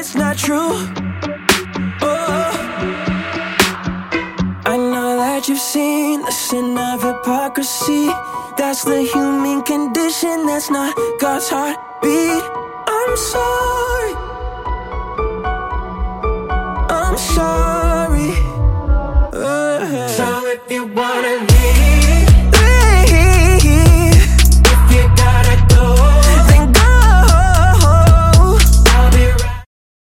that's not true. Oh, I know that you've seen the sin of hypocrisy. That's the human condition, that's not God's heartbeat. I'm sorry, I'm sorry. So if you wanna